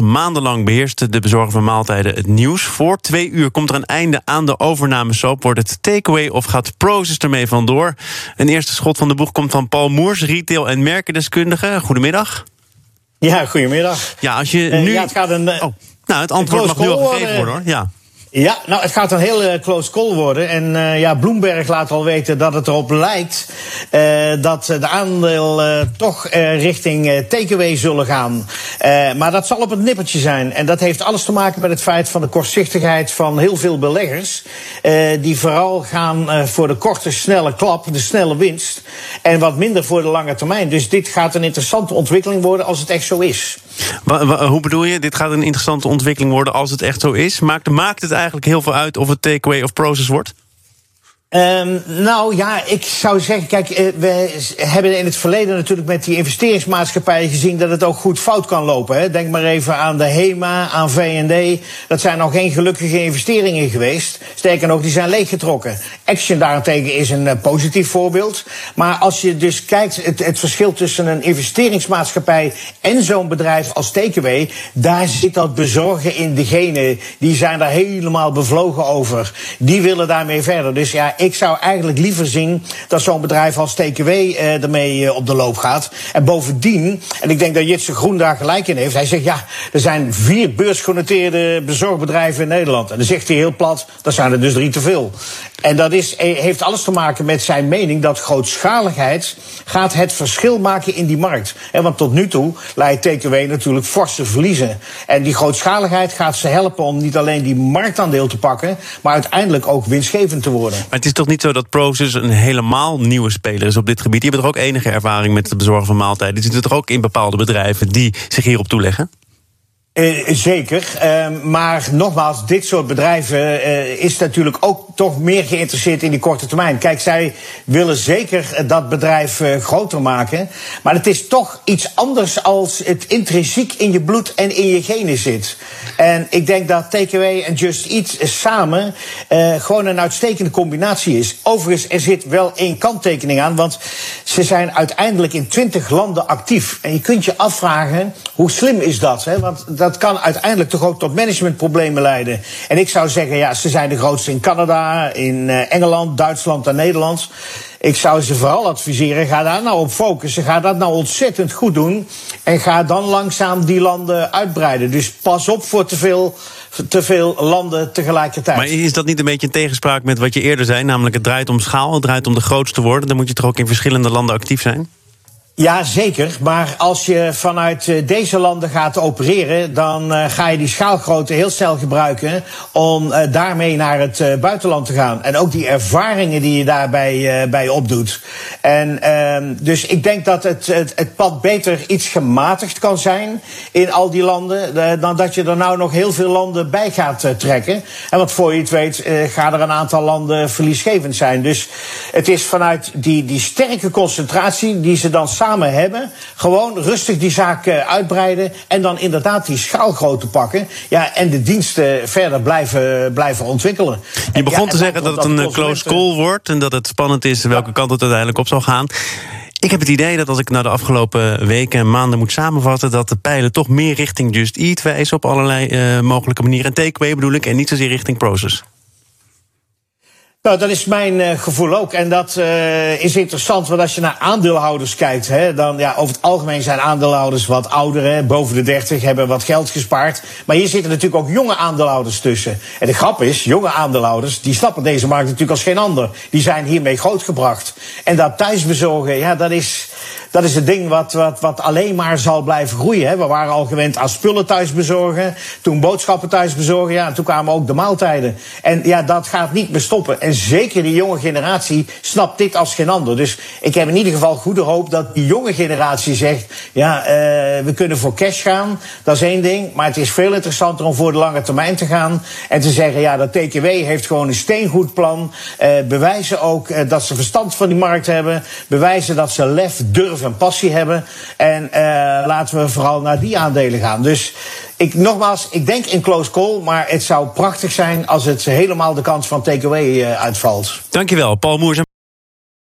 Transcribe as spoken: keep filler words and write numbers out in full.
Maandenlang beheerste de bezorger van maaltijden het nieuws. Voor twee uur komt er een einde aan de overnamesoap. Wordt het takeaway of gaat Prosus ermee vandoor? Een eerste schot van de boeg komt van Paul Moers, retail- en merkendeskundige. Goedemiddag. Ja, goedemiddag. Ja, als je uh, nu... Ja, het gaat een... Uh, oh, nou, het antwoord mag nu al gegeven worden, hoor. Ja. Ja, nou, het gaat een heel uh, close call worden. En uh, ja, Bloomberg laat al weten dat het erop lijkt uh, dat de aandeel uh, toch uh, richting uh, takeaway zullen gaan. Uh, maar dat zal op het nippertje zijn. En dat heeft alles te maken met het feit van de kortzichtigheid van heel veel beleggers. Uh, die vooral gaan uh, voor de korte, snelle klap, de snelle winst. En wat minder voor de lange termijn. Dus dit gaat een interessante ontwikkeling worden als het echt zo is. Wa- wa- hoe bedoel je? Dit gaat een interessante ontwikkeling worden als het echt zo is? Maakt, maakt het eigenlijk heel veel uit of het takeaway of Prosus wordt? Um, nou ja, ik zou zeggen, kijk, uh, we hebben in het verleden natuurlijk met die investeringsmaatschappijen gezien dat het ook goed fout kan lopen. Hè. Denk maar even aan de HEMA, aan V en D. Dat zijn nog geen gelukkige investeringen geweest. Sterker nog, die zijn leeggetrokken. Action daarentegen is een uh, positief voorbeeld. Maar als je dus kijkt, het, het verschil tussen een investeringsmaatschappij en zo'n bedrijf als takeaway, daar zit dat bezorgen in degene. Die zijn daar helemaal bevlogen over. Die willen daarmee verder. Dus ja, ik zou eigenlijk liever zien dat zo'n bedrijf als takeaway uh, ermee uh, op de loop gaat. En bovendien, en ik denk dat Jitse Groen daar gelijk in heeft. Hij zegt, ja, er zijn vier beursgenoteerde bezorgbedrijven in Nederland. En dan zegt hij heel plat, dat zijn er dus drie te veel. En dat is, heeft alles te maken met zijn mening dat grootschaligheid gaat het verschil maken in die markt. En want tot nu toe leidt takeaway natuurlijk forse verliezen. En die grootschaligheid gaat ze helpen om niet alleen die marktaandeel te pakken, maar uiteindelijk ook winstgevend te worden. Maar het is toch niet zo dat Prosus een helemaal nieuwe speler is op dit gebied? Die hebben toch ook enige ervaring met het bezorgen van maaltijden? Die zitten toch ook in bepaalde bedrijven die zich hierop toeleggen? Uh, zeker, uh, maar nogmaals, dit soort bedrijven uh, is natuurlijk ook toch meer geïnteresseerd in die korte termijn. Kijk, zij willen zeker dat bedrijf uh, groter maken, maar het is toch iets anders als het intrinsiek in je bloed en in je genen zit. En ik denk dat Takeaway en Just Eat samen uh, gewoon een uitstekende combinatie is. Overigens, er zit wel één kanttekening aan, want ze zijn uiteindelijk in twintig landen actief. En je kunt je afvragen, hoe slim is dat? Hè? Want dat kan uiteindelijk toch ook tot managementproblemen leiden. En ik zou zeggen, ja, ze zijn de grootste in Canada, in uh, Engeland, Duitsland en Nederland. Ik zou ze vooral adviseren, ga daar nou op focussen. Ga dat nou ontzettend goed doen. En ga dan langzaam die landen uitbreiden. Dus pas op voor te veel, te veel landen tegelijkertijd. Maar is dat niet een beetje in tegenspraak met wat je eerder zei? Namelijk, het draait om schaal, het draait om de grootste worden. Dan moet je toch ook in verschillende landen actief zijn? Ja, zeker. Maar als je vanuit deze landen gaat opereren, dan uh, ga je die schaalgrootte heel snel gebruiken om uh, daarmee naar het uh, buitenland te gaan. En ook die ervaringen die je daarbij uh, bij opdoet. En uh, dus ik denk dat het, het, het pad beter iets gematigd kan zijn in al die landen, uh, dan dat je er nou nog heel veel landen bij gaat uh, trekken. En wat voor je het weet, uh, gaan er een aantal landen verliesgevend zijn. Dus het is vanuit die, die sterke concentratie die ze dan samen samen hebben, gewoon rustig die zaak uh, uitbreiden en dan inderdaad die schaalgrootte pakken. Ja, en de diensten verder blijven, blijven ontwikkelen. Je begon ja, te zeggen dat het een consumenten... close call wordt en dat het spannend is welke ja. kant het uiteindelijk op zal gaan. Ik heb het idee dat als ik nou de afgelopen weken en maanden moet samenvatten, dat de pijlen toch meer richting Just Eat wijzen op allerlei uh, mogelijke manieren. En takeaway bedoel ik, en niet zozeer richting Prosus. Nou, dat is mijn uh, gevoel ook. En dat uh, is interessant, want als je naar aandeelhouders kijkt, hè, dan ja, over het algemeen zijn aandeelhouders wat ouder, hè, boven de dertig, hebben wat geld gespaard. Maar hier zitten natuurlijk ook jonge aandeelhouders tussen. En de grap is, jonge aandeelhouders, die snappen deze markt natuurlijk als geen ander. Die zijn hiermee grootgebracht. En dat thuisbezorgen, ja, dat is... Dat is het ding wat, wat, wat alleen maar zal blijven groeien. Hè. We waren al gewend aan spullen thuis bezorgen. Toen boodschappen thuis bezorgen. Ja, en toen kwamen ook de maaltijden. En ja, dat gaat niet meer stoppen. En zeker die jonge generatie snapt dit als geen ander. Dus ik heb in ieder geval goede hoop dat die jonge generatie zegt, ja, uh, we kunnen voor cash gaan. Dat is één ding. Maar het is veel interessanter om voor de lange termijn te gaan. En te zeggen, ja, dat T K W heeft gewoon een steengoed plan. Uh, bewijzen ook uh, dat ze verstand van die markt hebben. Bewijzen dat ze lef, durf en passie hebben. En uh, laten we vooral naar die aandelen gaan. Dus ik, nogmaals, ik denk in close call, maar het zou prachtig zijn als het helemaal de kant van takeaway uh, uitvalt. Dankjewel, Paul Moers.